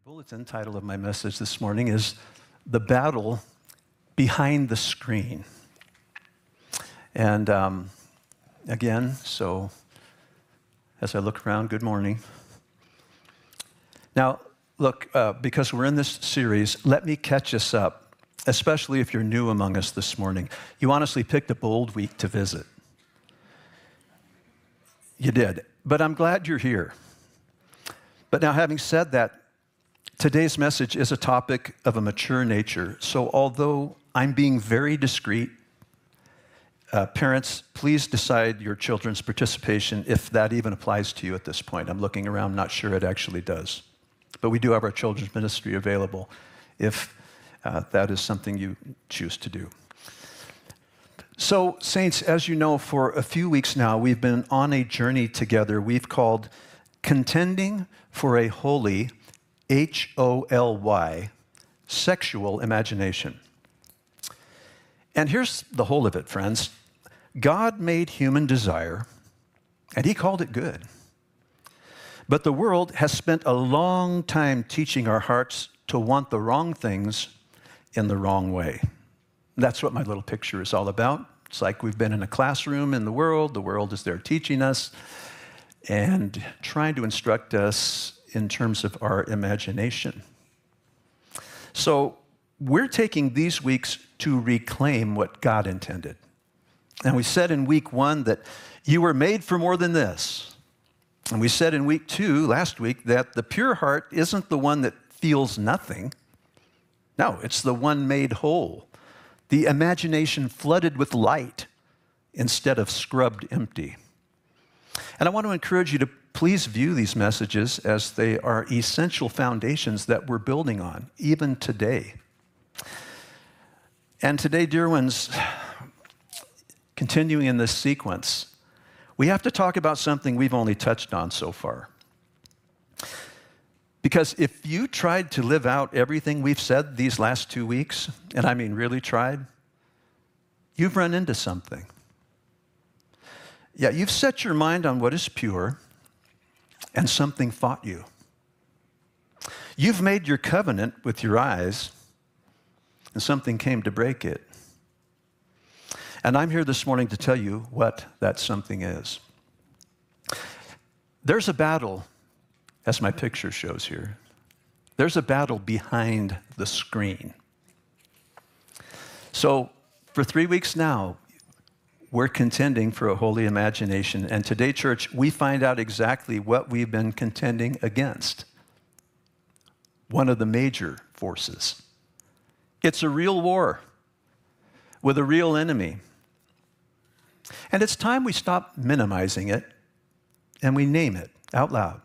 bulletin title of my message this morning is The Battle Behind the Screen. And again, so as I look around, good morning. Now, look, because we're in this series, let me catch us up, especially if you're new among us this morning. You honestly picked a bold week to visit. You did, but I'm glad you're here. But now, having said that, today's message is a topic of a mature nature. So although I'm being very discreet, parents, please decide your children's participation if that even applies to you at this point. I'm looking around, not sure it actually does. But we do have our children's ministry available if that is something you choose to do. So, saints, as you know, for a few weeks now, we've been on a journey together we've called Contending for a Holy, H-O-L-Y, Sexual Imagination. And here's the whole of it, friends. God made human desire, and he called it good. But the world has spent a long time teaching our hearts to want the wrong things in the wrong way. That's what my little picture is all about. It's like we've been in a classroom in the world is there teaching us and trying to instruct us in terms of our imagination. So we're taking these weeks to reclaim what God intended. And we said in week 1 that you were made for more than this. And we said in week 2, last week, that the pure heart isn't the one that feels nothing. No, it's the one made whole. The imagination flooded with light instead of scrubbed empty. And I want to encourage you to please view these messages as they are essential foundations that we're building on, even today. And today, dear ones, continuing in this sequence, we have to talk about something we've only touched on so far. Because if you tried to live out everything we've said these last 2 weeks, and I mean really tried, you've run into something. Yeah, you've set your mind on what is pure, and something fought you. You've made your covenant with your eyes, and something came to break it. And I'm here this morning to tell you what that something is. There's a battle, as my picture shows here. There's a battle behind the screen. So for 3 weeks now, we're contending for a holy imagination. And today, church, we find out exactly what we've been contending against. One of the major forces. It's a real war with a real enemy. And it's time we stop minimizing it and we name it out loud.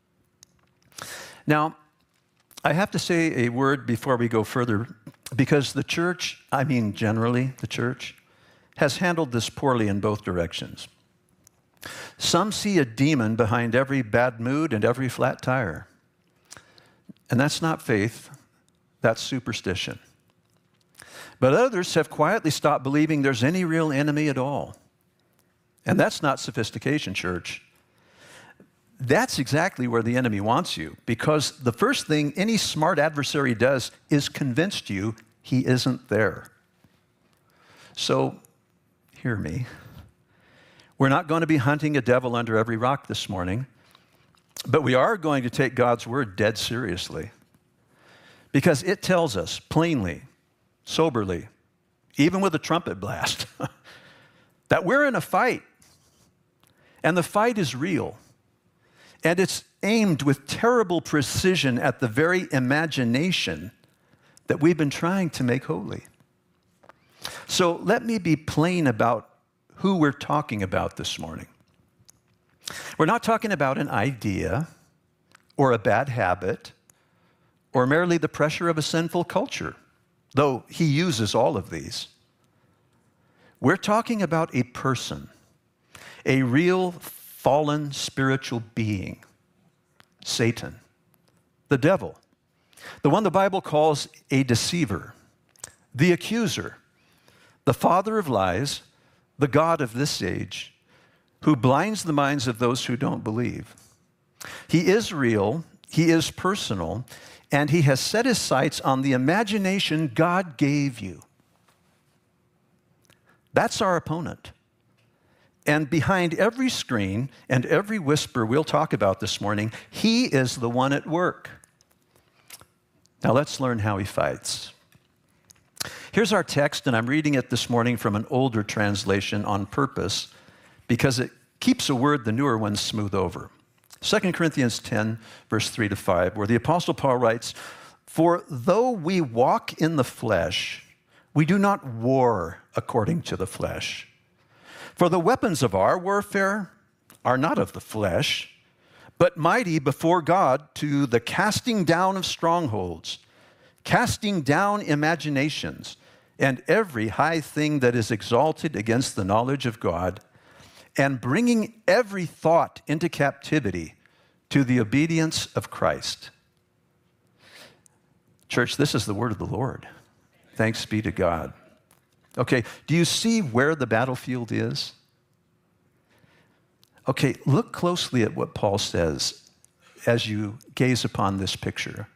Now, I have to say a word before we go further, because the church, I mean generally the church, has handled this poorly in both directions. Some see a demon behind every bad mood and every flat tire. And that's not faith, that's superstition. But others have quietly stopped believing there's any real enemy at all. And that's not sophistication, church. That's exactly where the enemy wants you, because the first thing any smart adversary does is convince you he isn't there. So, hear me. We're not going to be hunting a devil under every rock this morning, but we are going to take God's word dead seriously, because it tells us plainly, soberly, even with a trumpet blast, that we're in a fight, and the fight is real. And it's aimed with terrible precision at the very imagination that we've been trying to make holy. So let me be plain about who we're talking about this morning. We're not talking about an idea or a bad habit or merely the pressure of a sinful culture, though he uses all of these. We're talking about a person, a real fallen spiritual being, Satan, the devil, the one the Bible calls a deceiver, the accuser, the father of lies, the god of this age, who blinds the minds of those who don't believe. He is real, he is personal, and he has set his sights on the imagination God gave you. That's our opponent. And behind every screen and every whisper we'll talk about this morning, he is the one at work. Now let's learn how he fights. Here's our text, and I'm reading it this morning from an older translation on purpose because it keeps a word the newer ones smooth over. 2 Corinthians 10, verse 3 to 5, where the Apostle Paul writes, "For though we walk in the flesh, we do not war according to the flesh. For the weapons of our warfare are not of the flesh, but mighty before God to the casting down of strongholds, casting down imaginations, and every high thing that is exalted against the knowledge of God, and bringing every thought into captivity to the obedience of Christ." Church, this is the word of the Lord. Thanks be to God. Okay, do you see where the battlefield is? Okay, look closely at what Paul says as you gaze upon this picture.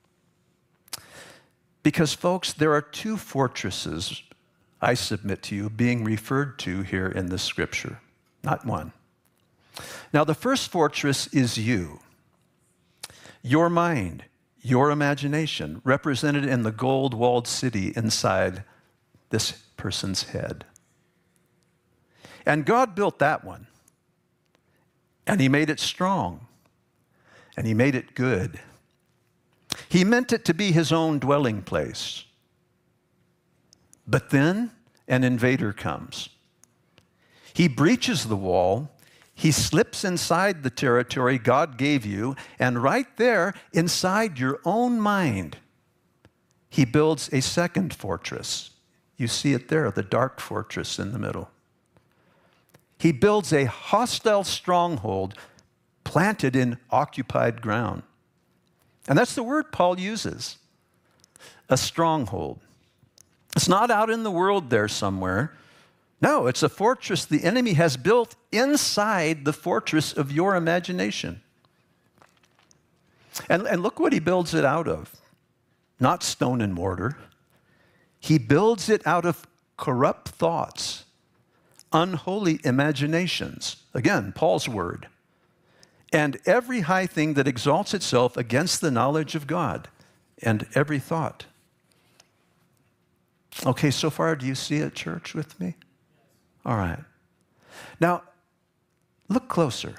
Because, folks, there are two fortresses, I submit to you, being referred to here in this scripture, not one. Now, the first fortress is you, your mind, your imagination, represented in the gold-walled city inside this person's head. And God built that one, and he made it strong, and he made it good. He meant it to be his own dwelling place. But then an invader comes. He breaches the wall. He slips inside the territory God gave you, and right there, inside your own mind, he builds a second fortress. You see it there, the dark fortress in the middle. He builds a hostile stronghold planted in occupied ground. And that's the word Paul uses, a stronghold. It's not out in the world there somewhere. No, it's a fortress the enemy has built inside the fortress of your imagination. And look what he builds it out of. Not stone and mortar. He builds it out of corrupt thoughts, unholy imaginations. Again, Paul's word. And every high thing that exalts itself against the knowledge of God, and every thought. Okay, so far, do you see it, church, with me? All right. Now, look closer.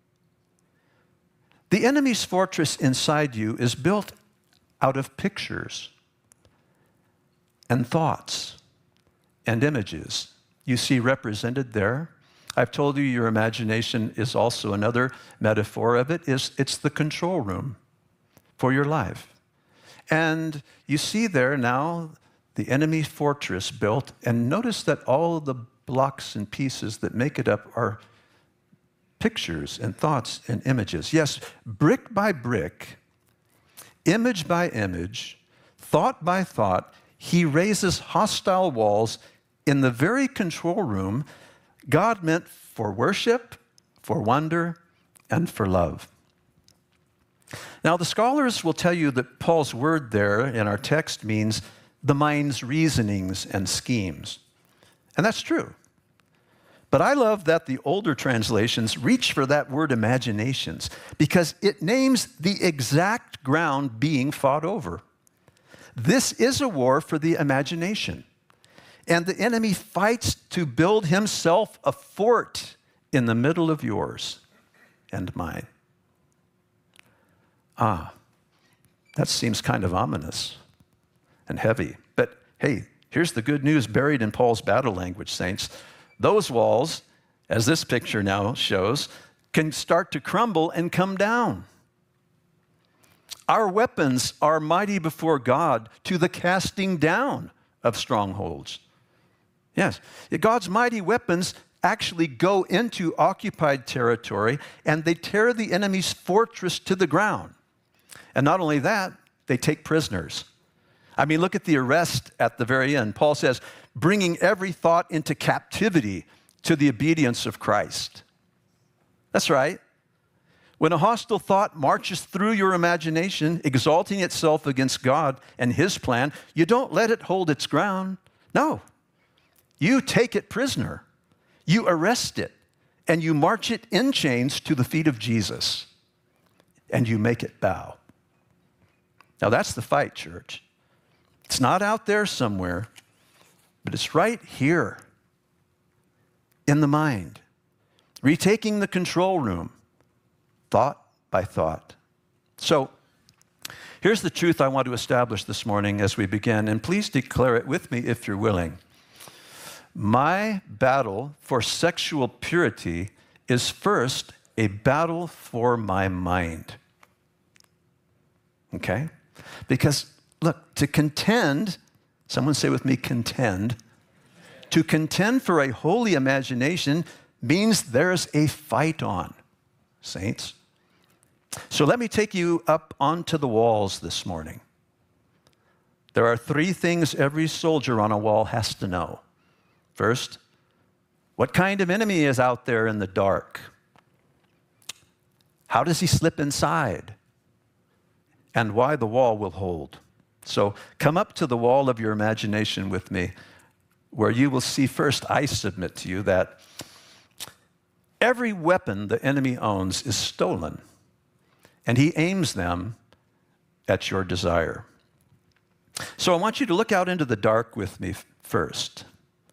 The enemy's fortress inside you is built out of pictures and thoughts and images. You see represented there. I've told you your imagination is also another metaphor of it. It's the control room for your life. And you see there now the enemy fortress built, and notice that all of the blocks and pieces that make it up are pictures and thoughts and images. Yes, brick by brick, image by image, thought by thought, he raises hostile walls in the very control room God meant for worship, for wonder, and for love. Now, the scholars will tell you that Paul's word there in our text means the mind's reasonings and schemes. And that's true. But I love that the older translations reach for that word imaginations because it names the exact ground being fought over. This is a war for the imagination. And the enemy fights to build himself a fort in the middle of yours and mine. That seems kind of ominous and heavy. But hey, here's the good news buried in Paul's battle language, saints. Those walls, as this picture now shows, can start to crumble and come down. Our weapons are mighty before God to the casting down of strongholds. Yes, God's mighty weapons actually go into occupied territory and they tear the enemy's fortress to the ground. And not only that, they take prisoners. I mean, look at the arrest at the very end. Paul says, bringing every thought into captivity to the obedience of Christ. That's right. When a hostile thought marches through your imagination, exalting itself against God and His plan, you don't let it hold its ground. No. You take it prisoner. You arrest it, and you march it in chains to the feet of Jesus, and you make it bow. Now that's the fight, church. It's not out there somewhere, but it's right here in the mind, retaking the control room, thought by thought. So here's the truth I want to establish this morning as we begin, and please declare it with me if you're willing. My battle for sexual purity is first a battle for my mind. Okay? Because, look, to contend, someone say with me, contend. To contend for a holy imagination means there's a fight on, saints. So let me take you up onto the walls this morning. There are 3 things every soldier on a wall has to know. First, what kind of enemy is out there in the dark? How does he slip inside? And why the wall will hold. So come up to the wall of your imagination with me, where you will see first, I submit to you that every weapon the enemy owns is stolen, and he aims them at your desire. So I want you to look out into the dark with me first,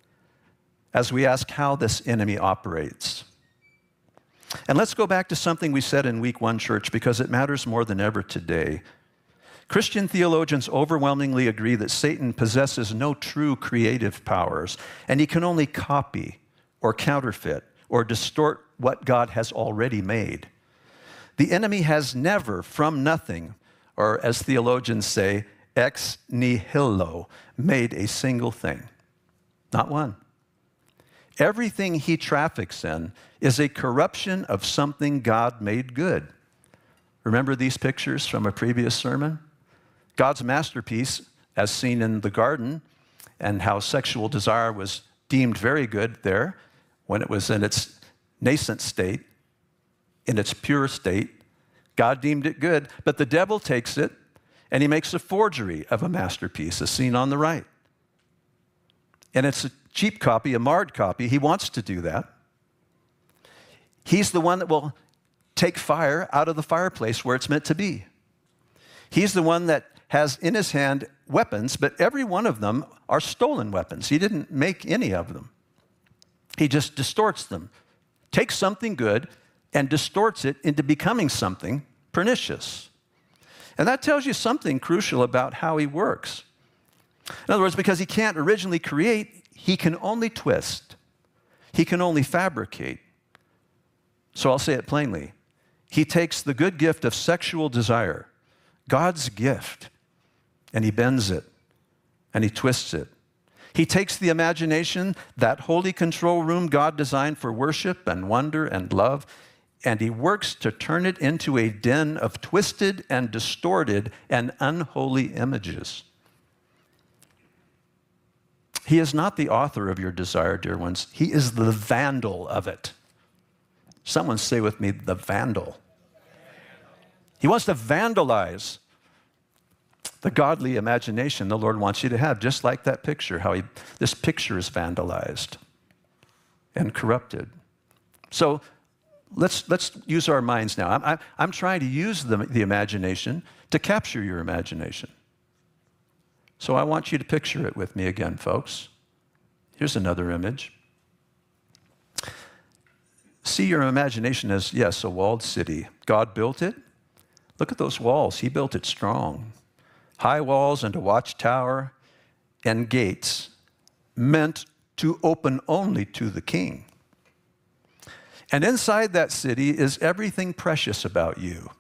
as we ask how this enemy operates. And let's go back to something we said in week 1, church, because it matters more than ever today. Christian theologians overwhelmingly agree that Satan possesses no true creative powers, and he can only copy or counterfeit or distort what God has already made. The enemy has never, from nothing, or as theologians say, ex nihilo, made a single thing. Not one. Everything he traffics in is a corruption of something God made good. Remember these pictures from a previous sermon? God's masterpiece, as seen in the garden, and how sexual desire was deemed very good there when it was in its nascent state, in its pure state. God deemed it good, but the devil takes it and he makes a forgery of a masterpiece, as seen on the right. And it's a cheap copy, a marred copy. He wants to do that. He's the one that will take fire out of the fireplace where it's meant to be. He's the one that has in his hand weapons, but every one of them are stolen weapons. He didn't make any of them. He just distorts them, takes something good and distorts it into becoming something pernicious. And that tells you something crucial about how he works. In other words, because he can't originally create, he can only twist. He can only fabricate. So I'll say it plainly. He takes the good gift of sexual desire, God's gift, and he bends it, and he twists it. He takes the imagination, that holy control room God designed for worship and wonder and love, and he works to turn it into a den of twisted and distorted and unholy images. He is not the author of your desire, dear ones. He is the vandal of it. Someone say with me, the vandal. He wants to vandalize the godly imagination the Lord wants you to have, just like that picture, how this picture is vandalized and corrupted. So let's use our minds now. I'm trying to use the imagination to capture your imagination. So I want you to picture it with me again, folks. Here's another image. See your imagination as, yes, a walled city. God built it. Look at those walls. He built it strong. High walls and a watchtower and gates meant to open only to the king. And inside that city is everything precious about you.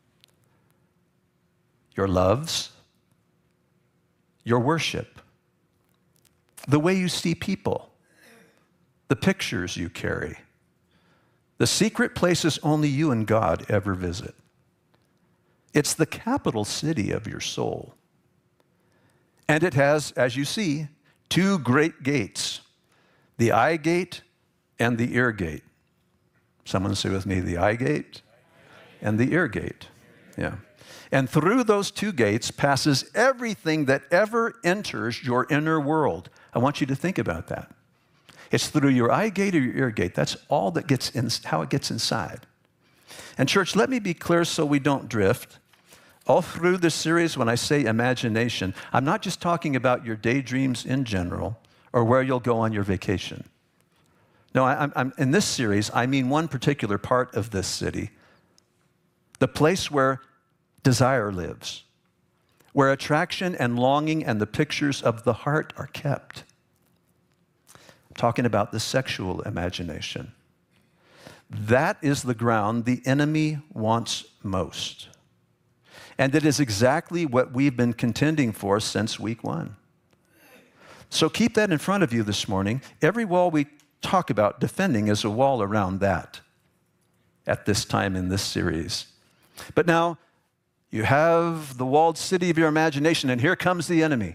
Your loves, your worship, the way you see people, the pictures you carry, the secret places only you and God ever visit. It's the capital city of your soul. And it has, as you see, two great gates, the eye gate and the ear gate. Someone say with me, the eye gate and the ear gate. Yeah. And through those two gates passes everything that ever enters your inner world. I want you to think about that. It's through your eye gate or your ear gate. That's all that gets in, how it gets inside. And church, let me be clear so we don't drift. All through this series, when I say imagination, I'm not just talking about your daydreams in general or where you'll go on your vacation. No, I'm in this series, I mean one particular part of this city, the place where desire lives, where attraction and longing and the pictures of the heart are kept. I'm talking about the sexual imagination. That is the ground the enemy wants most. And it is exactly what we've been contending for since week 1. So keep that in front of you this morning. Every wall we talk about defending is a wall around that at this time in this series. But now, you have the walled city of your imagination, and here comes the enemy.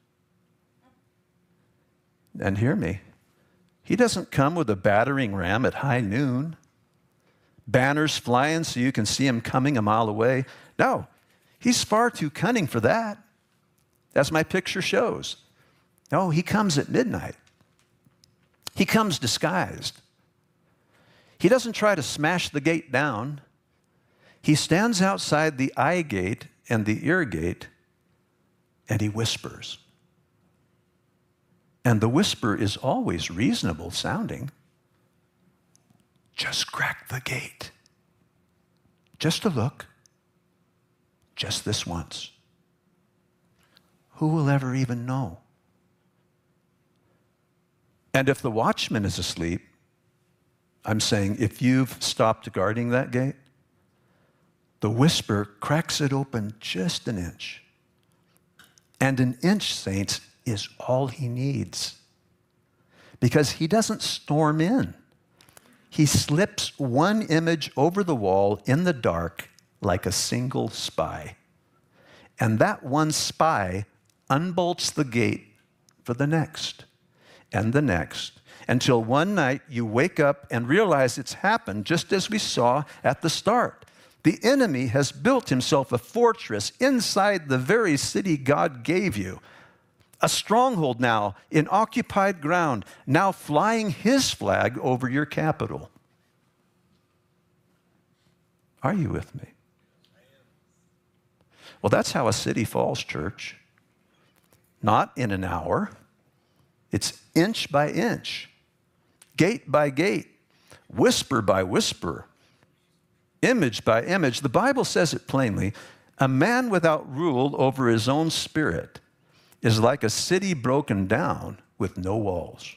And hear me, he doesn't come with a battering ram at high noon, banners flying so you can see him coming a mile away. No, he's far too cunning for that, as my picture shows. No, he comes at midnight. He comes disguised. He doesn't try to smash the gate down. He stands outside the eye gate and the ear gate, and he whispers. And the whisper is always reasonable sounding. Just crack the gate. Just a look. Just this once. Who will ever even know? And if the watchman is asleep, I'm saying if you've stopped guarding that gate, the whisper cracks it open just an inch. And an inch, saints, is all he needs. Because he doesn't storm in. He slips one image over the wall in the dark like a single spy. And that one spy unbolts the gate for the next and the next, until one night you wake up and realize it's happened just as we saw at the start. The enemy has built himself a fortress inside the very city God gave you. A stronghold now in occupied ground, now flying his flag over your capital. Are you with me? Well, that's how a city falls, church. Not in an hour. It's inch by inch, gate by gate, whisper by whisper, image by image. The Bible says it plainly. A man without rule over his own spirit is like a city broken down with no walls.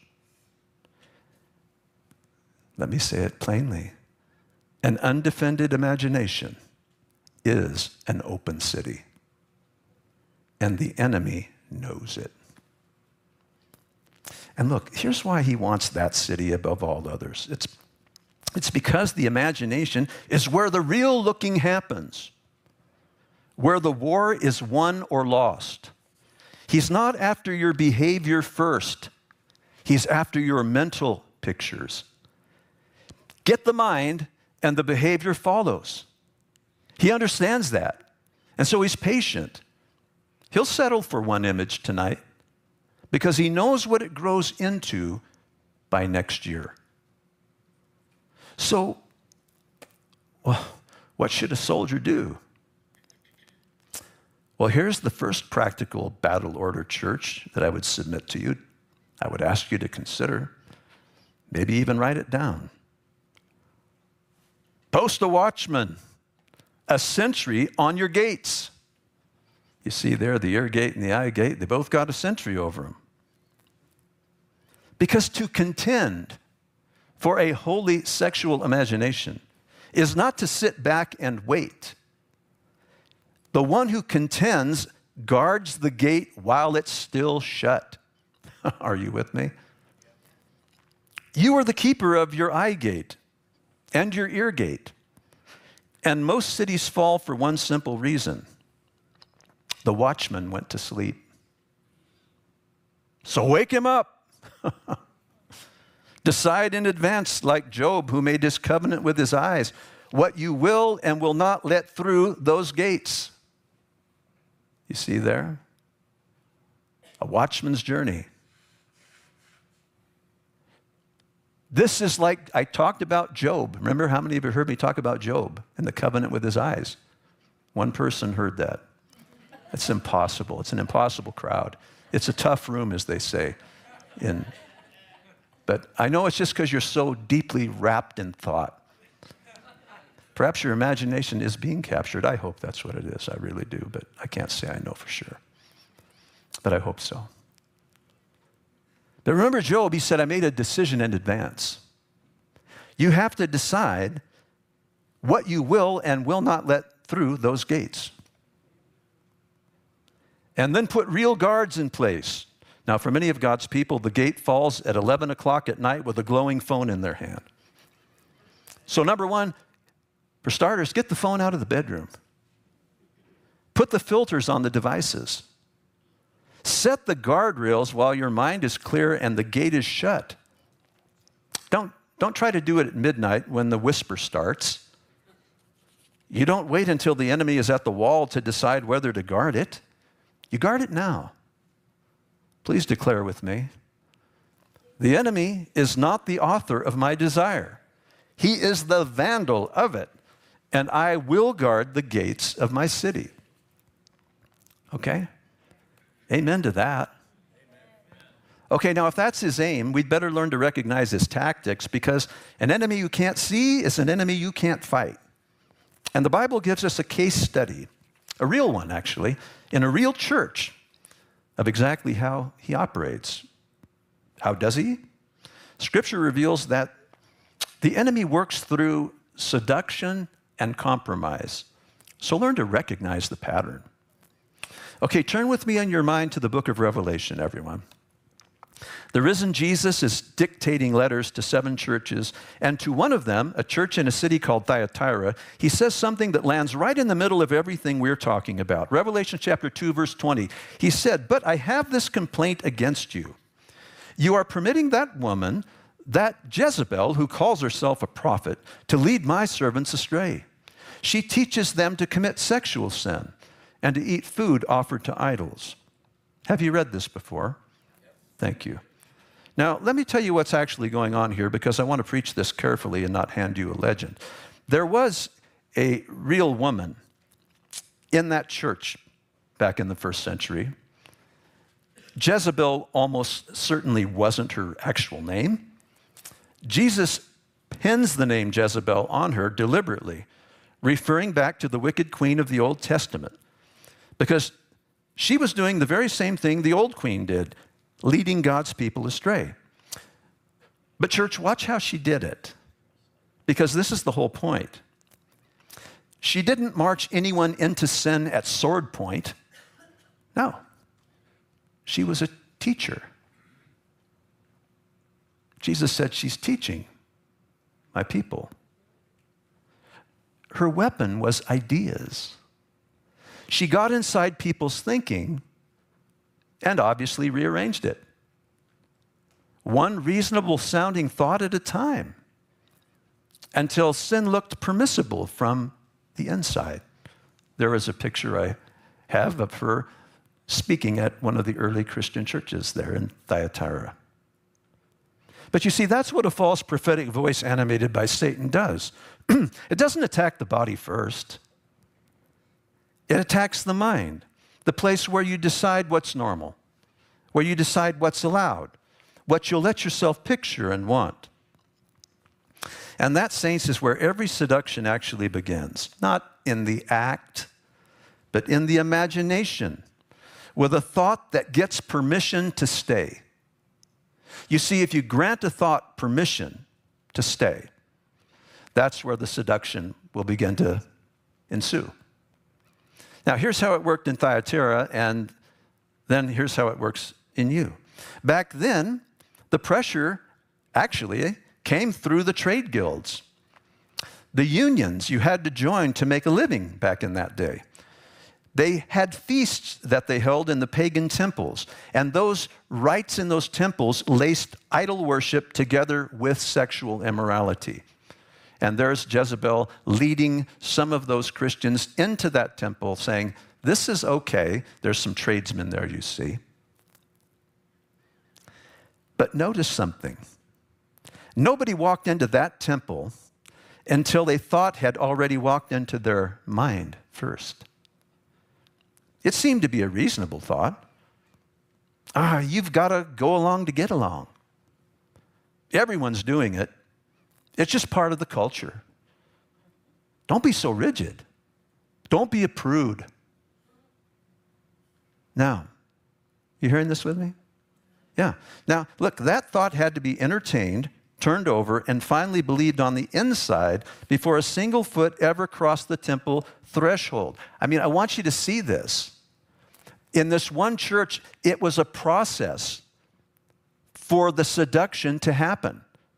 Let me say it plainly. An undefended imagination is an open city, and the enemy knows it. And look, here's why he wants that city above all others. It's because the imagination is where the real looking happens, where the war is won or lost. He's not after your behavior first. He's after your mental pictures. Get the mind, and the behavior follows. He understands that. And so he's patient. He'll settle for one image tonight because he knows what it grows into by next year. So, well, what should a soldier do? Well, here's the first practical battle order, church, that I would submit to you. I would ask you to consider, maybe even write it down. Post a watchman, a sentry on your gates. You see there, the ear gate and the eye gate, they both got a sentry over them. Because to contend for a holy sexual imagination is not to sit back and wait. The one who contends guards the gate while it's still shut. Are you with me? You are the keeper of your eye gate and your ear gate. And most cities fall for one simple reason. The watchman went to sleep. So wake him up. Decide in advance, like Job, who made his covenant with his eyes. what you will and will not let through those gates. You see there? A watchman's journey. This is like I talked about Job. Remember how many of you heard me talk about Job and the covenant with his eyes? One person heard that. It's impossible. It's an impossible crowd. It's a tough room, as they say. But I know it's just because you're so deeply wrapped in thought. Perhaps your imagination is being captured. I hope that's what it is. I really do, but I can't say I know for sure. But I hope so. But remember Job, he said, I made a decision in advance. You have to decide what you will and will not let through those gates. And then put real guards in place. Now, for many of God's people, the gate falls at 11 o'clock at night with a glowing phone in their hand. So number one, for starters, get the phone out of the bedroom. Put the filters on the devices. Set the guardrails while your mind is clear and the gate is shut. Don't try to do it at midnight when the whisper starts. You don't wait until the enemy is at the wall to decide whether to guard it. You guard it now. Please declare with me. The enemy is not the author of my desire. He is the vandal of it, and I will guard the gates of my city. Okay? Amen to that. Okay, now if that's his aim, we'd better learn to recognize his tactics, because an enemy you can't see is an enemy you can't fight. And the Bible gives us a case study, a real one actually, in a real church of exactly how he operates. How does he? Scripture reveals that the enemy works through seduction and compromise. So learn to recognize the pattern. Okay, turn with me in your mind to the book of Revelation, everyone. The risen Jesus is dictating letters to 7 churches, and to one of them, a church in a city called Thyatira, he says something that lands right in the middle of everything we're talking about. Revelation chapter 2, verse 20. He said, "But I have this complaint against you. You are permitting that woman, that Jezebel, who calls herself a prophet, to lead my servants astray. She teaches them to commit sexual sin and to eat food offered to idols." Have you read this before? Thank you. Now, let me tell you what's actually going on here, because I want to preach this carefully and not hand you a legend. There was a real woman in that church back in the 1st century. Jezebel almost certainly wasn't her actual name. Jesus pins the name Jezebel on her deliberately, referring back to the wicked queen of the Old Testament, because she was doing the very same thing the old queen did, leading God's people astray. But church, watch how she did it, because this is the whole point. She didn't march anyone into sin at sword point. No. She was a teacher. Jesus said, she's teaching my people. Her weapon was ideas. She got inside people's thinking and obviously rearranged it. One reasonable sounding thought at a time, until sin looked permissible from the inside. There is a picture I have of her speaking at one of the early Christian churches there in Thyatira. But you see, that's what a false prophetic voice animated by Satan does. It doesn't attack the body first. It attacks the mind, the place where you decide what's normal, where you decide what's allowed, what you'll let yourself picture and want. And that, saints, is where every seduction actually begins. Not in the act, but in the imagination, with a thought that gets permission to stay. You see, if you grant a thought permission to stay, that's where the seduction will begin to ensue. Now, here's how it worked in Thyatira, and then here's how it works in you. Back then, the pressure actually came through the trade guilds, the unions you had to join to make a living back in that day. They had feasts that they held in the pagan temples, and those rites in those temples laced idol worship together with sexual immorality. And there's Jezebel leading some of those Christians into that temple saying, this is okay. There's some tradesmen there, you see. But notice something. Nobody walked into that temple until they thought had already walked into their mind first. It seemed to be a reasonable thought. You've got to go along to get along. Everyone's doing it. It's just part of the culture. Don't be so rigid. Don't be a prude. Now, you hearing this with me? Yeah. Now, look, that thought had to be entertained, turned over, and finally believed on the inside before a single foot ever crossed the temple threshold. I mean, I want you to see this. In this one church, it was a process for the seduction to happen.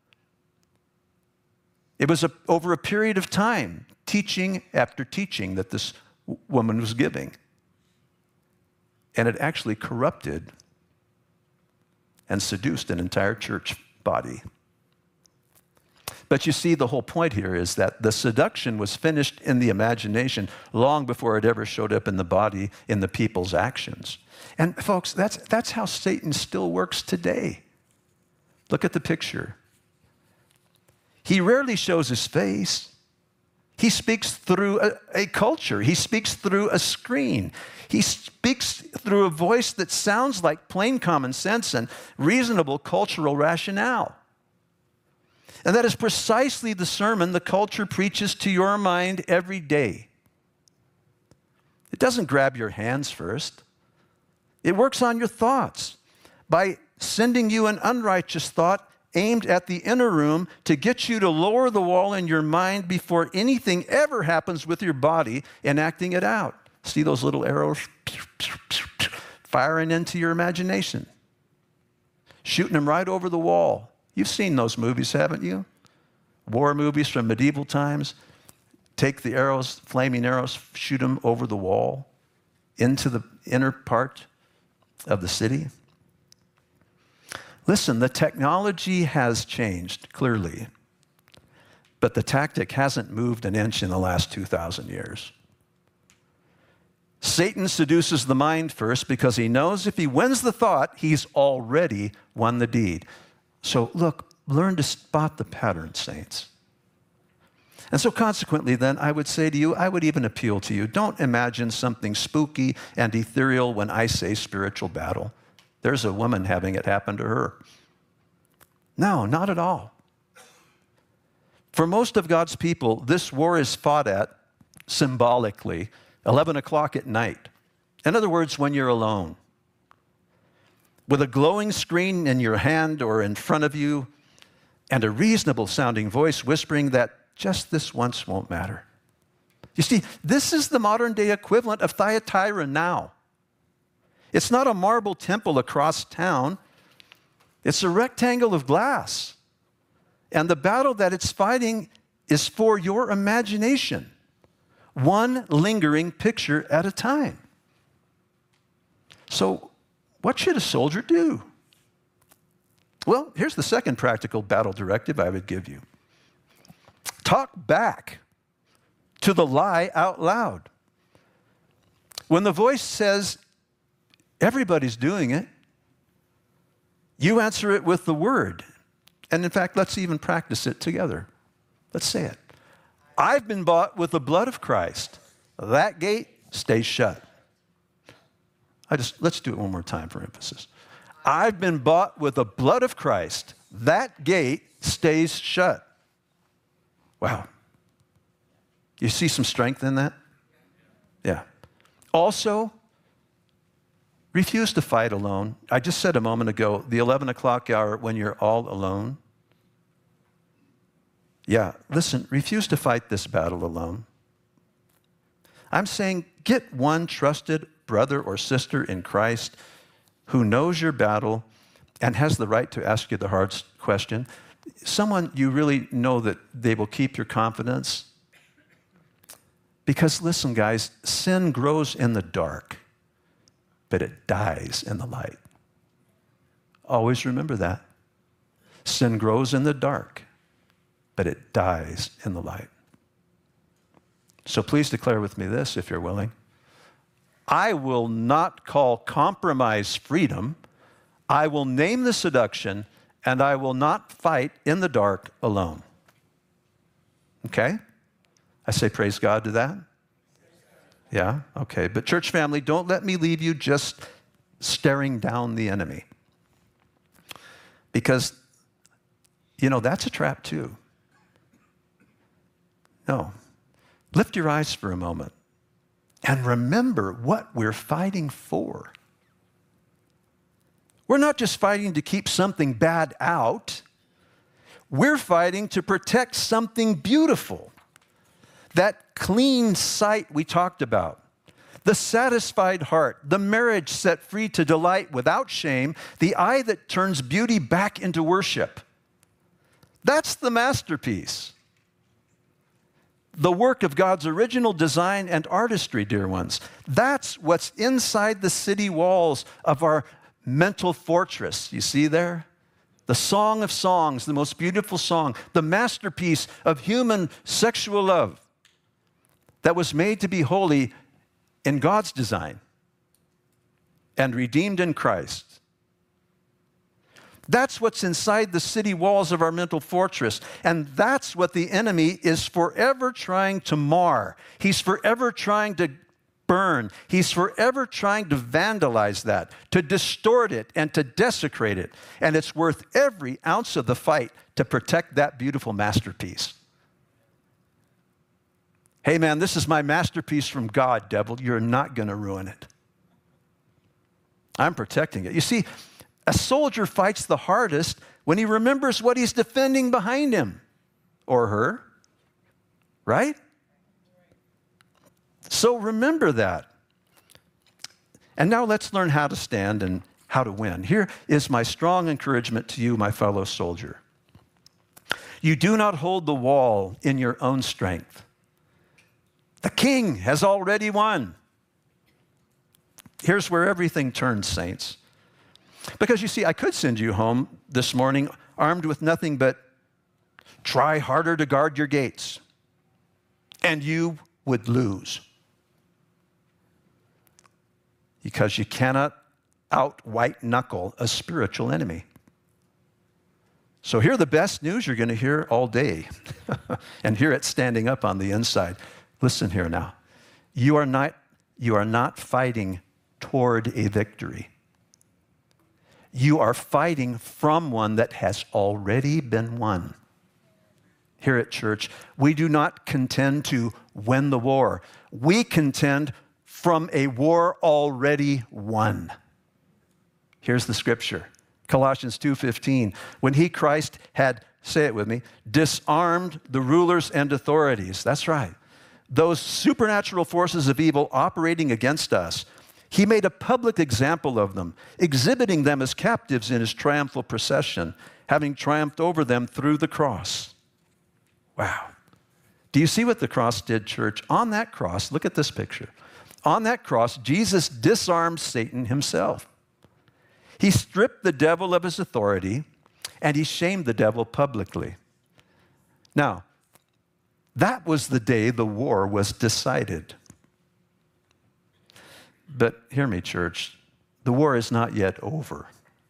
It was over a period of time, teaching after teaching that this woman was giving. And it actually corrupted and seduced an entire church body. But you see, the whole point here is that the seduction was finished in the imagination long before it ever showed up in the body, in the people's actions. And folks, that's how Satan still works today. Look at the picture. He rarely shows his face. He speaks through a culture. He speaks through a screen. He speaks through a voice that sounds like plain common sense and reasonable cultural rationale. And that is precisely the sermon the culture preaches to your mind every day. It doesn't grab your hands first. It works on your thoughts by sending you an unrighteous thought aimed at the inner room to get you to lower the wall in your mind before anything ever happens with your body, enacting it out. See those little arrows firing into your imagination, shooting them right over the wall. You've seen those movies, haven't you? War movies from medieval times. Take the arrows, flaming arrows, shoot them over the wall into the inner part of the city. Listen, the technology has changed, clearly, but the tactic hasn't moved an inch in the last 2,000 years. Satan seduces the mind first because he knows if he wins the thought, he's already won the deed. So look, learn to spot the pattern, saints. And so consequently then, I would say to you, I would even appeal to you, don't imagine something spooky and ethereal when I say spiritual battle. There's a woman having it happen to her. No, not at all. For most of God's people, this war is fought at, symbolically, 11 o'clock at night. In other words, when you're alone. With a glowing screen in your hand or in front of you, and a reasonable sounding voice whispering that just this once won't matter. You see, this is the modern day equivalent of Thyatira now. It's not a marble temple across town. It's a rectangle of glass. And the battle that it's fighting is for your imagination, one lingering picture at a time. So, what should a soldier do? Well, here's the second practical battle directive I would give you. Talk back to the lie out loud. When the voice says, everybody's doing it, you answer it with the word. And in fact, let's even practice it together. Let's say it. I've been bought with the blood of Christ. That gate stays shut. Let's do it one more time for emphasis. I've been bought with the blood of Christ. That gate stays shut. Wow. You see some strength in that? Yeah. Also, refuse to fight alone. I just said a moment ago, the 11 o'clock hour when you're all alone. Yeah, listen, refuse to fight this battle alone. I'm saying get one trusted brother or sister in Christ who knows your battle and has the right to ask you the hard question. Someone you really know that they will keep your confidence. Because listen, guys, sin grows in the dark, but it dies in the light. Always remember that. Sin grows in the dark, but it dies in the light. So please declare with me this, if you're willing. I will not call compromise freedom. I will name the seduction, and I will not fight in the dark alone. Okay? I say praise God to that. Yeah, okay. But church family, don't let me leave you just staring down the enemy. Because, that's a trap too. No. Lift your eyes for a moment and remember what we're fighting for. We're not just fighting to keep something bad out. We're fighting to protect something beautiful. That clean sight we talked about, the satisfied heart, the marriage set free to delight without shame, the eye that turns beauty back into worship. That's the masterpiece. The work of God's original design and artistry, dear ones. That's what's inside the city walls of our mental fortress. You see there? The Song of Songs, the most beautiful song, the masterpiece of human sexual love that was made to be holy in God's design and redeemed in Christ. That's what's inside the city walls of our mental fortress. And that's what the enemy is forever trying to mar. He's forever trying to burn. He's forever trying to vandalize that, to distort it, and to desecrate it. And it's worth every ounce of the fight to protect that beautiful masterpiece. Hey man, this is my masterpiece from God, devil. You're not going to ruin it. I'm protecting it. You see, a soldier fights the hardest when he remembers what he's defending behind him or her, right? So remember that. And now let's learn how to stand and how to win. Here is my strong encouragement to you, my fellow soldier. You do not hold the wall in your own strength. The king has already won. Here's where everything turns, saints. Because you see, I could send you home this morning armed with nothing but try harder to guard your gates, and you would lose. Because you cannot out-white knuckle a spiritual enemy. So hear the best news you're going to hear all day, and hear it standing up on the inside. Listen here now. You are not fighting toward a victory. You are fighting from one that has already been won. Here at church, we do not contend to win the war. We contend from a war already won. Here's the scripture. Colossians 2:15. When he, Christ, had, say it with me, disarmed the rulers and authorities. That's right. Those supernatural forces of evil operating against us. He made a public example of them, exhibiting them as captives in his triumphal procession, having triumphed over them through the cross. Wow. Do you see what the cross did, church? On that cross, look at this picture. On that cross, Jesus disarmed Satan himself. He stripped the devil of his authority, and he shamed the devil publicly. Now, that was the day the war was decided. But hear me, church, the war is not yet over.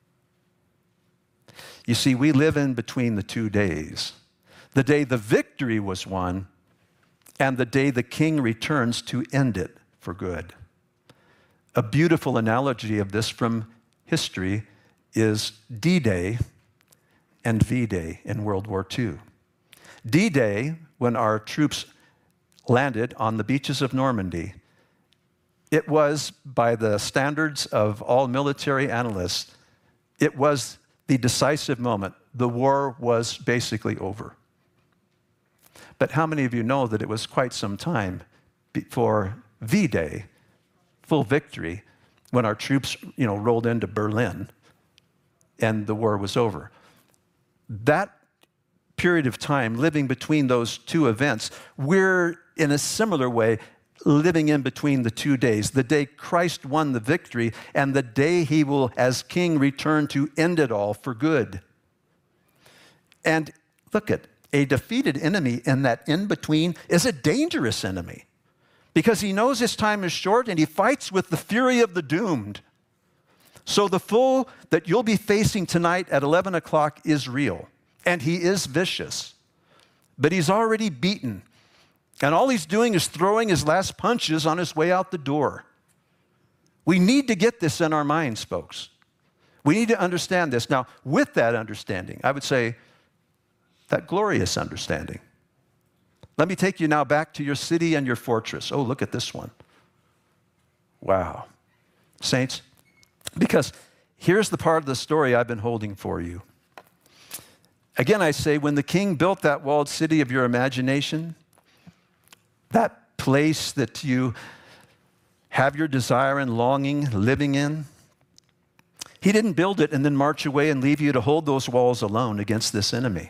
You see, we live in between the 2 days. The day the victory was won, and the day the king returns to end it for good. A beautiful analogy of this from history is D-Day and V-Day in World War II. D-Day, when our troops landed on the beaches of Normandy, it was, by the standards of all military analysts, it was the decisive moment. The war was basically over. But how many of you know that it was quite some time before V-Day, full victory, when our troops, rolled into Berlin and the war was over? That period of time, living between those two events, we're in a similar way living in between the 2 days, the day Christ won the victory and the day he will, as king, return to end it all for good. And look at a defeated enemy, and that in between is a dangerous enemy because he knows his time is short and he fights with the fury of the doomed. So the foe that you'll be facing tonight at 11 o'clock is real, and he is vicious, but he's already beaten, and all he's doing is throwing his last punches on his way out the door. We need to get this in our minds, folks. We need to understand this. Now, with that understanding, I would say that glorious understanding. Let me take you now back to your city and your fortress. Oh, look at this one. Wow. Saints, because here's the part of the story I've been holding for you. Again, I say, when the king built that walled city of your imagination, that place that you have your desire and longing living in, he didn't build it and then march away and leave you to hold those walls alone against this enemy.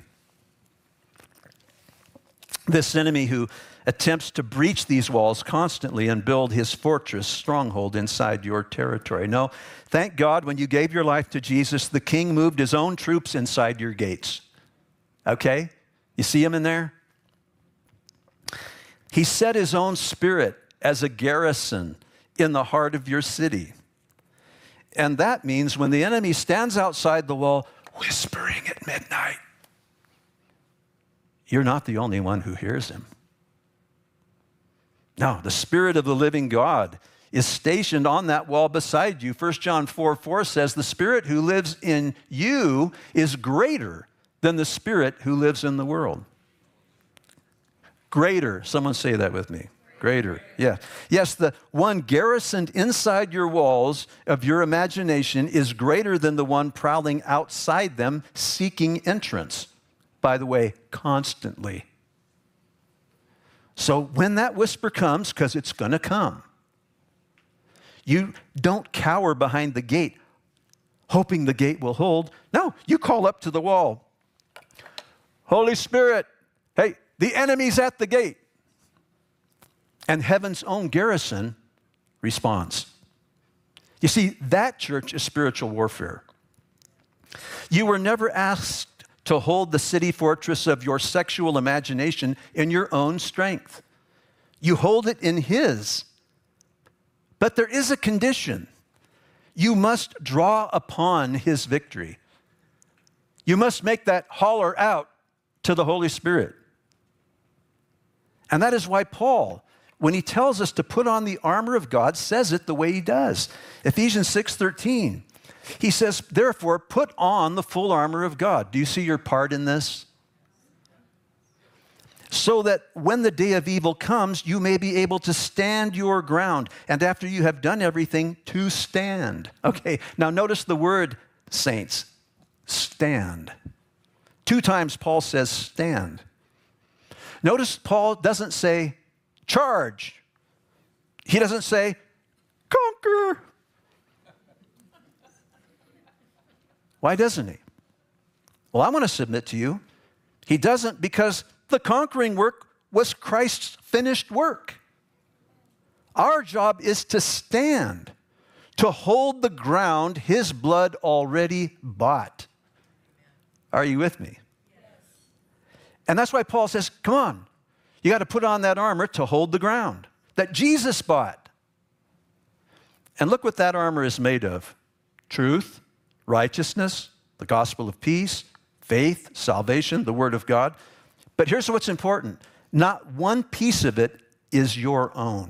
This enemy who attempts to breach these walls constantly and build his fortress stronghold inside your territory. No, thank God when you gave your life to Jesus, the king moved his own troops inside your gates. Okay? You see him in there? He set his own spirit as a garrison in the heart of your city. And that means when the enemy stands outside the wall whispering at midnight, you're not the only one who hears him. No, the Spirit of the living God is stationed on that wall beside you. 1 John 4:4 says, the Spirit who lives in you is greater than the spirit who lives in the world. Greater. Someone say that with me. Greater. Yeah. Yes, the one garrisoned inside your walls of your imagination is greater than the one prowling outside them seeking entrance. By the way, constantly. So when that whisper comes, because it's going to come, you don't cower behind the gate, hoping the gate will hold. No, you call up to the wall. Holy Spirit, hey, the enemy's at the gate. And heaven's own garrison responds. You see, that, church, is spiritual warfare. You were never asked to hold the city fortress of your sexual imagination in your own strength. You hold it in His. But there is a condition. You must draw upon His victory. You must make that holler out to the Holy Spirit. And that is why Paul, when he tells us to put on the armor of God, says it the way he does. Ephesians 6:13, he says, therefore, put on the full armor of God. Do you see your part in this? So that when the day of evil comes, you may be able to stand your ground. And after you have done everything, to stand. Okay, now notice the word, saints, stand. 2 times Paul says stand. Notice Paul doesn't say charge. He doesn't say conquer. Why doesn't he? Well, I want to submit to you, he doesn't because the conquering work was Christ's finished work. Our job is to stand, to hold the ground His blood already bought. Are you with me? Yes. And that's why Paul says, come on, you got to put on that armor to hold the ground that Jesus bought. And look what that armor is made of. Truth, righteousness, the gospel of peace, faith, salvation, the word of God. But here's what's important. Not one piece of it is your own.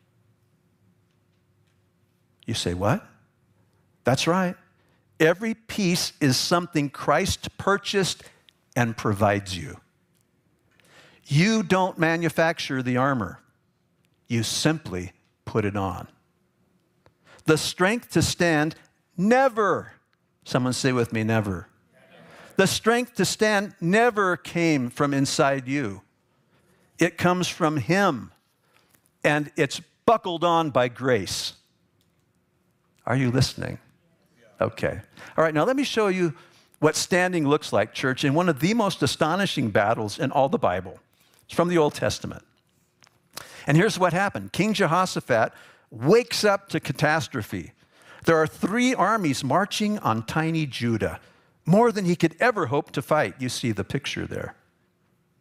You say, what? That's right. Every piece is something Christ purchased and provides you. You don't manufacture the armor. You simply put it on. The strength to stand never, someone say with me, never. The strength to stand never came from inside you. It comes from Him, and it's buckled on by grace. Are you listening? Okay. All right, now let me show you what standing looks like, church, in one of the most astonishing battles in all the Bible. It's from the Old Testament. And here's what happened. King Jehoshaphat wakes up to catastrophe. There are 3 armies marching on tiny Judah, more than he could ever hope to fight. You see the picture there.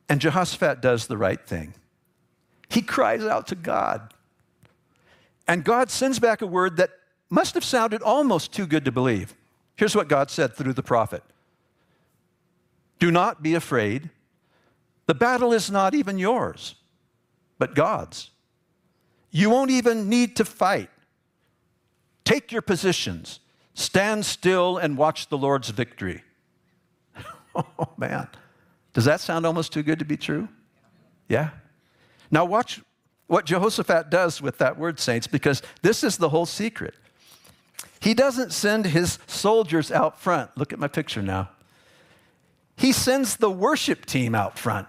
And Jehoshaphat does the right thing. He cries out to God. And God sends back a word that must have sounded almost too good to believe. Here's what God said through the prophet. Do not be afraid. The battle is not even yours, but God's. You won't even need to fight. Take your positions. Stand still and watch the Lord's victory. Oh, man. Does that sound almost too good to be true? Yeah. Now watch what Jehoshaphat does with that word, saints, because this is the whole secret. He doesn't send his soldiers out front. Look at my picture now. He sends the worship team out front.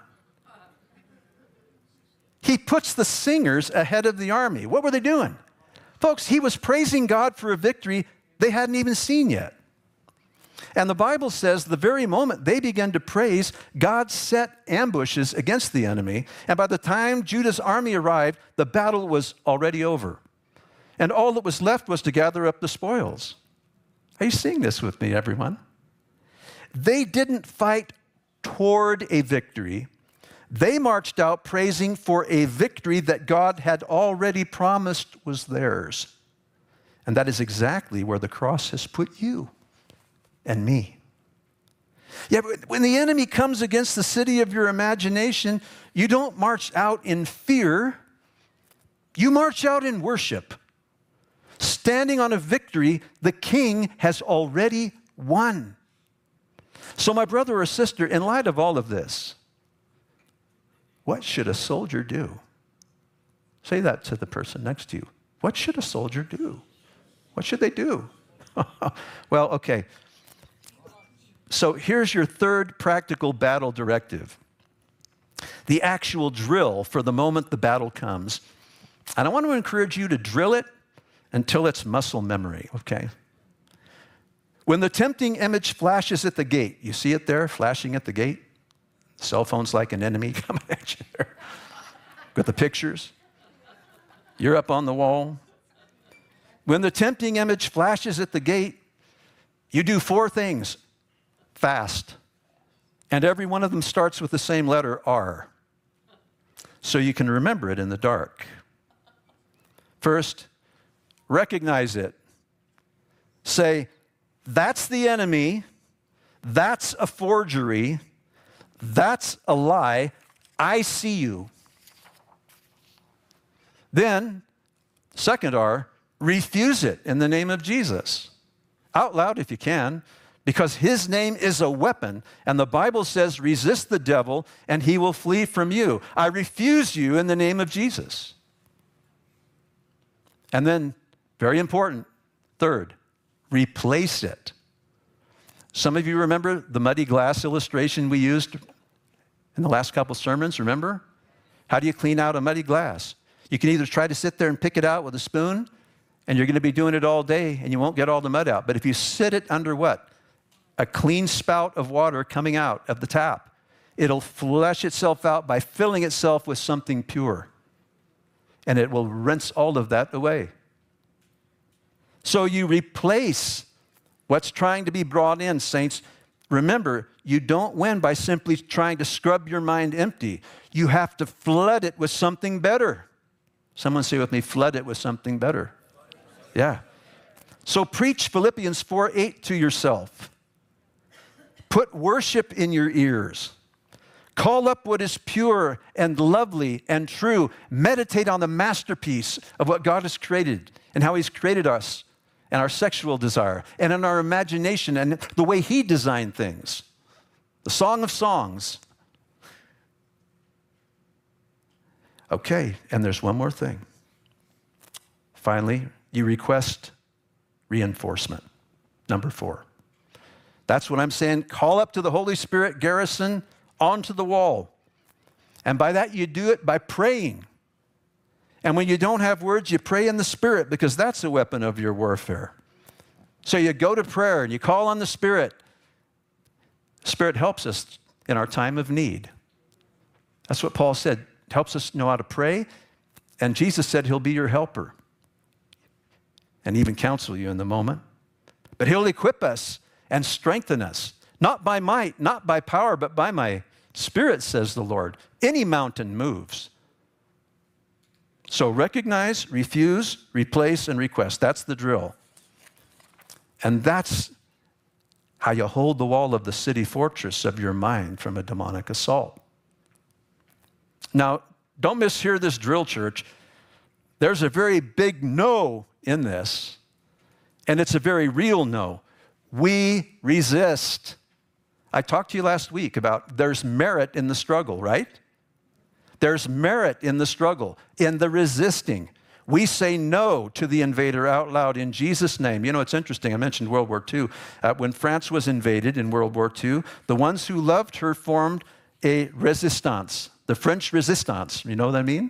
He puts the singers ahead of the army. What were they doing? Folks, he was praising God for a victory they hadn't even seen yet. And the Bible says the very moment they began to praise, God set ambushes against the enemy. And by the time Judah's army arrived, the battle was already over. And all that was left was to gather up the spoils. Are you seeing this with me, everyone? They didn't fight toward a victory. They marched out praising for a victory that God had already promised was theirs. And that is exactly where the cross has put you and me. Yeah, but when the enemy comes against the city of your imagination, you don't march out in fear. You march out in worship. Standing on a victory the king has already won. So my brother or sister, in light of all of this, what should a soldier do? Say that to the person next to you. What should a soldier do? What should they do? Well, okay. So here's your third practical battle directive. The actual drill for the moment the battle comes. And I want to encourage you to drill it until it's muscle memory, okay? When the tempting image flashes at the gate, you see it there, flashing at the gate? Cell phone's like an enemy coming at you there with the pictures. You're up on the wall. When the tempting image flashes at the gate, you do 4 things fast. And every one of them starts with the same letter, R. So you can remember it in the dark. First, recognize it. Say, that's the enemy. That's a forgery. That's a lie. I see you. Then, second R, refuse it in the name of Jesus. Out loud if you can, because his name is a weapon, and the Bible says, resist the devil, and he will flee from you. I refuse you in the name of Jesus. And then, very important, third, replace it. Some of you remember the muddy glass illustration we used in the last couple sermons, remember? How do you clean out a muddy glass? You can either try to sit there and pick it out with a spoon, and you're going to be doing it all day, and you won't get all the mud out. But if you sit it under what? A clean spout of water coming out of the tap, it'll flush itself out by filling itself with something pure. And it will rinse all of that away. So you replace what's trying to be brought in, saints. Remember, you don't win by simply trying to scrub your mind empty. You have to flood it with something better. Someone say with me, flood it with something better. Yeah. So preach Philippians 4:8 to yourself. Put worship in your ears. Call up what is pure and lovely and true. Meditate on the masterpiece of what God has created and how he's created us and our sexual desire and in our imagination and the way he designed things. The Song of Songs. Okay, and there's one more thing. Finally, you request reinforcement. Number 4. That's what I'm saying. Call up to the Holy Spirit garrison onto the wall. And by that, you do it by praying. And when you don't have words, you pray in the Spirit, because that's a weapon of your warfare. So you go to prayer and you call on the Spirit. The Spirit helps us in our time of need. That's what Paul said. Helps us know how to pray. And Jesus said he'll be your helper and even counsel you in the moment. But he'll equip us and strengthen us, not by might, not by power, but by my Spirit, says the Lord. Any mountain moves. So recognize, refuse, replace, and request. That's the drill. And that's how you hold the wall of the city fortress of your mind from a demonic assault. Now, don't mishear this drill, church. There's a very big no in this, and it's a very real no. We resist. I talked to you last week about there's merit in the struggle, right? There's merit in the struggle, in the resisting. We say no to the invader out loud in Jesus' name. You know, it's interesting. I mentioned World War II. When France was invaded in World War II, the ones who loved her formed a resistance, the French resistance. You know what I mean?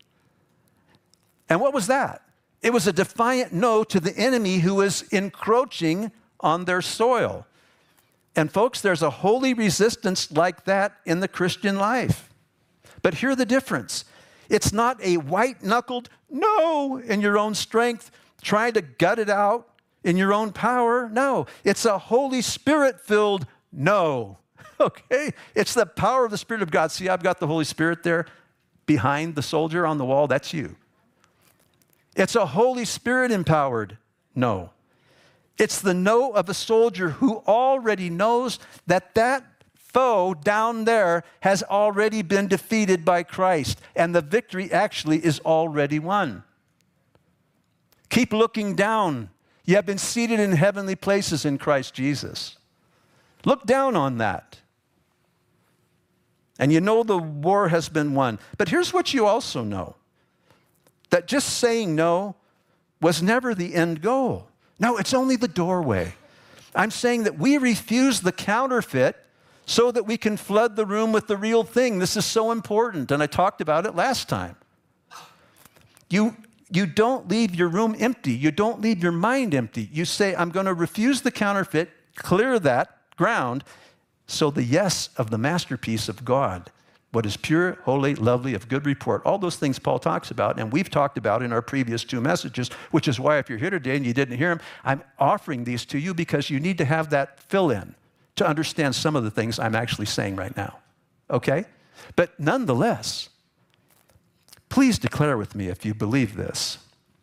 And what was that? It was a defiant no to the enemy who was encroaching on their soil. And folks, there's a holy resistance like that in the Christian life. But hear the difference. It's not a white-knuckled no in your own strength, trying to gut it out in your own power. No, it's a Holy Spirit-filled no. Okay? It's the power of the Spirit of God. See, I've got the Holy Spirit there behind the soldier on the wall. That's you. It's a Holy Spirit-empowered no. It's the no of a soldier who already knows that that foe down there has already been defeated by Christ, and the victory actually is already won. Keep looking down. You have been seated in heavenly places in Christ Jesus. Look down on that. And you know the war has been won. But here's what you also know. That just saying no was never the end goal. No, it's only the doorway. I'm saying that we refuse the counterfeit so that we can flood the room with the real thing. This is so important, and I talked about it last time. You don't leave your room empty. You don't leave your mind empty. You say, I'm going to refuse the counterfeit, clear that ground, so the yes of the masterpiece of God, what is pure, holy, lovely, of good report, all those things Paul talks about, and we've talked about in our previous 2 messages, which is why if you're here today and you didn't hear them, I'm offering these to you because you need to have that fill-in to understand some of the things I'm actually saying right now, okay? But nonetheless, please declare with me if you believe this.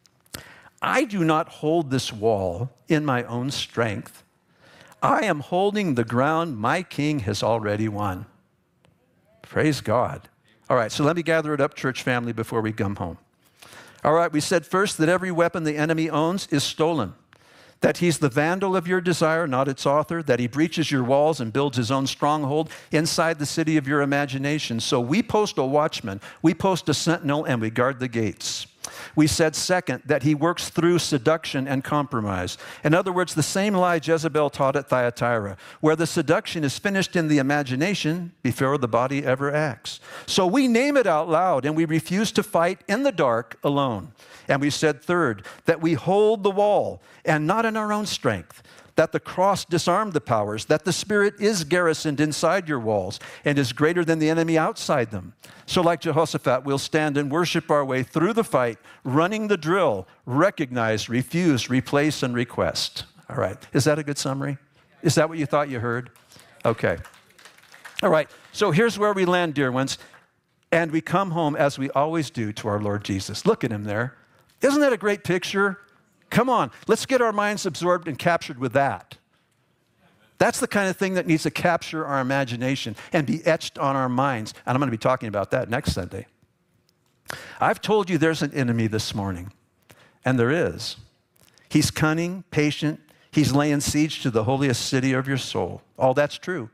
I do not hold this wall in my own strength. I am holding the ground my King has already won. Praise God. All right, so let me gather it up, church family, before we come home. All right, we said first that every weapon the enemy owns is stolen. That he's the vandal of your desire, not its author, that he breaches your walls and builds his own stronghold inside the city of your imagination. So we post a watchman, we post a sentinel, and we guard the gates. We said second, that he works through seduction and compromise. In other words, the same lie Jezebel taught at Thyatira, where the seduction is finished in the imagination before the body ever acts. So we name it out loud, and we refuse to fight in the dark alone. And we said third, that we hold the wall, and not in our own strength, that the cross disarmed the powers, that the Spirit is garrisoned inside your walls and is greater than the enemy outside them. So like Jehoshaphat, we'll stand and worship our way through the fight, running the drill, recognize, refuse, replace, and request. All right, is that a good summary? Is that what you thought you heard? Okay. All right, so here's where we land, dear ones. And we come home, as we always do, to our Lord Jesus. Look at him there. Isn't that a great picture? Come on, let's get our minds absorbed and captured with that. That's the kind of thing that needs to capture our imagination and be etched on our minds. And I'm going to be talking about that next Sunday. I've told you there's an enemy this morning, and there is. He's cunning, patient. He's laying siege to the holiest city of your soul. All that's true.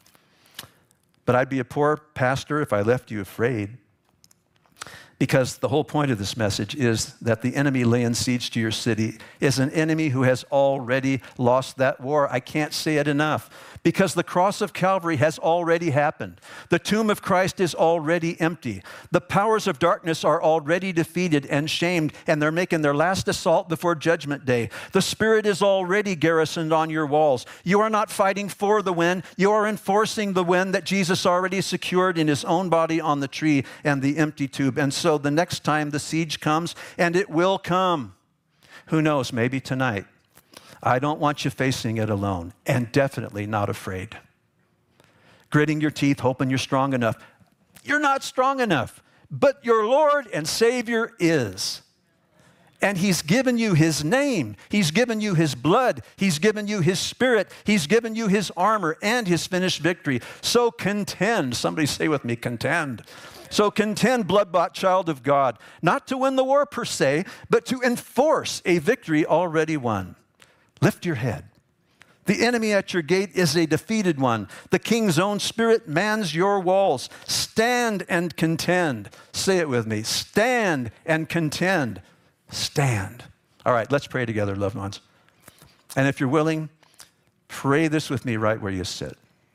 But I'd be a poor pastor if I left you afraid. Because the whole point of this message is that the enemy laying siege to your city is an enemy who has already lost that war. I can't say it enough. Because the cross of Calvary has already happened. The tomb of Christ is already empty. The powers of darkness are already defeated and shamed, and they're making their last assault before Judgment Day. The Spirit is already garrisoned on your walls. You are not fighting for the win. You are enforcing the win that Jesus already secured in his own body on the tree and the empty tomb. And so the next time the siege comes, and it will come, who knows, maybe tonight, I don't want you facing it alone, and definitely not afraid. gritting your teeth, hoping you're strong enough. You're not strong enough, but your Lord and Savior is. And he's given you his name. He's given you his blood. He's given you his spirit. He's given you his armor and his finished victory. So contend. Somebody say with me, contend. So contend, blood-bought child of God, not to win the war per se, but to enforce a victory already won. Lift your head. The enemy at your gate is a defeated one. The king's own spirit mans your walls. Stand and contend. Say it with me. Stand and contend. Stand. All right, let's pray together, loved ones. And if you're willing, pray this with me right where you sit.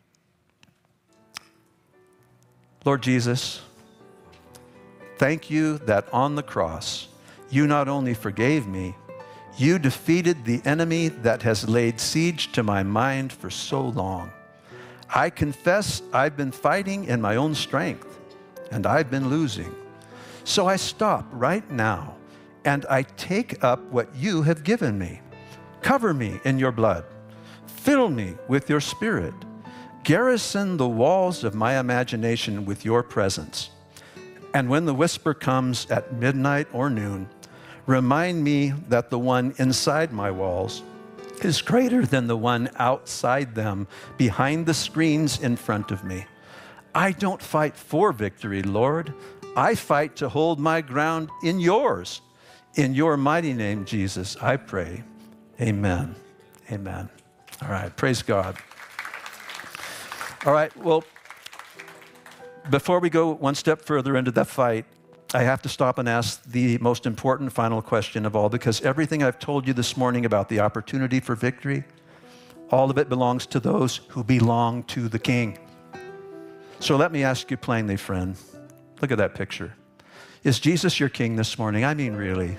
Lord Jesus, thank you that on the cross, you not only forgave me, you defeated the enemy that has laid siege to my mind for so long. I confess I've been fighting in my own strength, and I've been losing. So I stop right now, and I take up what you have given me. Cover me in your blood. Fill me with your spirit. Garrison the walls of my imagination with your presence. And when the whisper comes at midnight or noon, remind me that the one inside my walls is greater than the one outside them, behind the screens in front of me. I don't fight for victory, Lord. I fight to hold my ground in yours. In your mighty name, Jesus, I pray. Amen. Amen. All right, praise God. All right, well, before we go one step further into the fight, I have to stop and ask the most important final question of all, because everything I've told you this morning about the opportunity for victory, all of it belongs to those who belong to the King. So let me ask you plainly, friend. Look at that picture. Is Jesus your King this morning? I mean, really.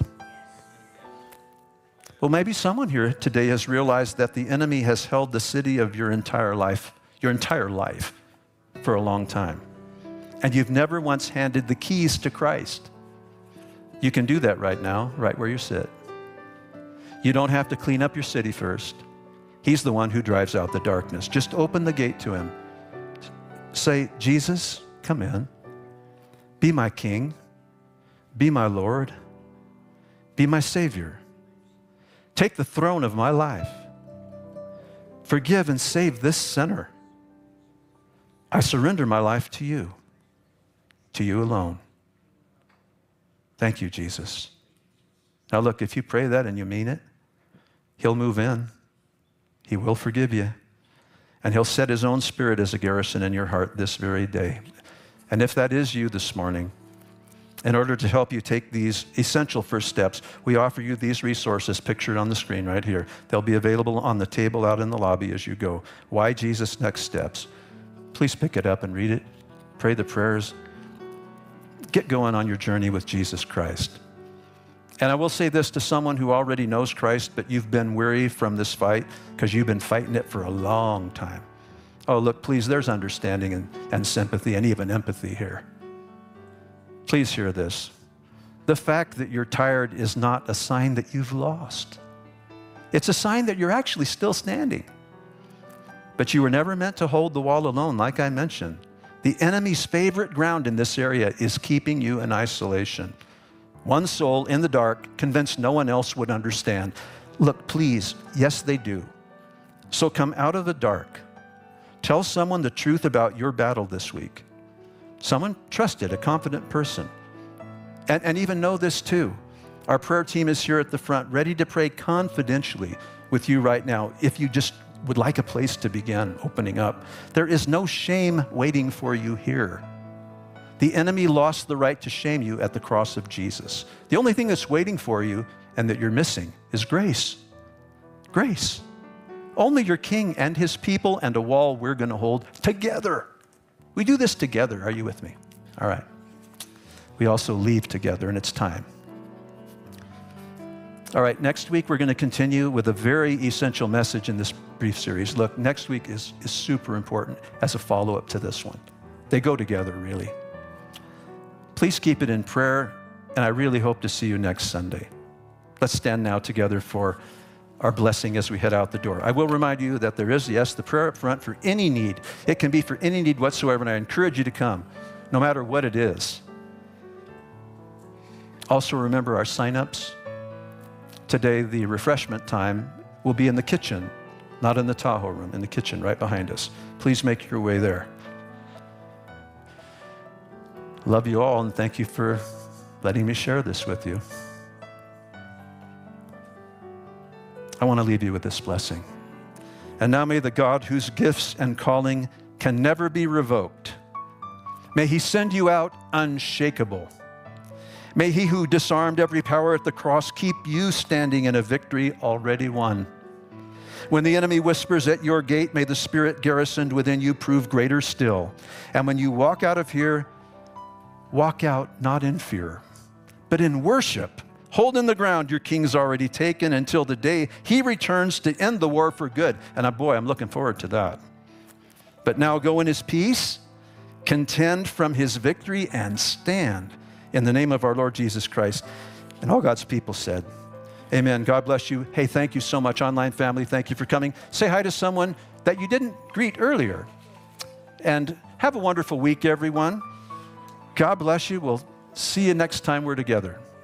Well, maybe someone here today has realized that the enemy has held the city of your entire life for a long time. And you've never once handed the keys to Christ. You can do that right now, right where you sit. You don't have to clean up your city first. He's the one who drives out the darkness. Just open the gate to him. Say, Jesus, come in. Be my King. Be my Lord. Be my Savior. Take the throne of my life. Forgive and save this sinner. I surrender my life to you alone. Thank you, Jesus. Now look, if you pray that and you mean it, he'll move in. He will forgive you. And he'll set his own spirit as a garrison in your heart this very day. And if that is you this morning, in order to help you take these essential first steps, we offer you these resources pictured on the screen right here. They'll be available on the table out in the lobby as you go. Why Jesus Next Steps? Please pick it up and read it. Pray the prayers. Get going on your journey with Jesus Christ. And I will say this to someone who already knows Christ, but you've been weary from this fight because you've been fighting it for a long time. Oh, look, please, there's understanding and sympathy and even empathy here. Please hear this. The fact that you're tired is not a sign that you've lost. It's a sign that you're actually still standing. But you were never meant to hold the wall alone, like I mentioned. The enemy's favorite ground in this area is keeping you in isolation. One soul in the dark, convinced no one else would understand. Look, please, yes, they do. So come out of the dark. Tell someone the truth about your battle this week. Someone trusted, a confident person. And even know this too. Our prayer team is here at the front, ready to pray confidentially with you right now. If you just would like a place to begin opening up, there is no shame waiting for you here. The enemy lost the right to shame you at the cross of Jesus. The only thing that's waiting for you and that you're missing is grace. Grace. Only your King and his people and a wall we're going to hold together. We do this together. Are you with me? All right. We also leave together, and it's time. All right, next week we're going to continue with a very essential message in this brief series. Look, next week is super important as a follow-up to this one. They go together, really. Please keep it in prayer, and I really hope to see you next Sunday. Let's stand now together for our blessing as we head out the door. I will remind you that there is, yes, the prayer up front for any need. It can be for any need whatsoever, and I encourage you to come, no matter what it is. Also remember our sign-ups. Today, the refreshment time will be in the kitchen, not in the Tahoe room, in the kitchen right behind us. Please make your way there. Love you all, and thank you for letting me share this with you. I want to leave you with this blessing. And now may the God whose gifts and calling can never be revoked, may he send you out unshakable. May he who disarmed every power at the cross keep you standing in a victory already won. When the enemy whispers at your gate, may the Spirit garrisoned within you prove greater still. And when you walk out of here, walk out not in fear, but in worship, holding the ground your king's already taken until the day he returns to end the war for good. And boy, I'm looking forward to that. But now go in his peace, contend from his victory, and stand in the name of our Lord Jesus Christ. And all God's people said, amen. God bless you. Hey, thank you so much, online family. Thank you for coming. Say hi to someone that you didn't greet earlier. And have a wonderful week, everyone. God bless you. We'll see you next time we're together.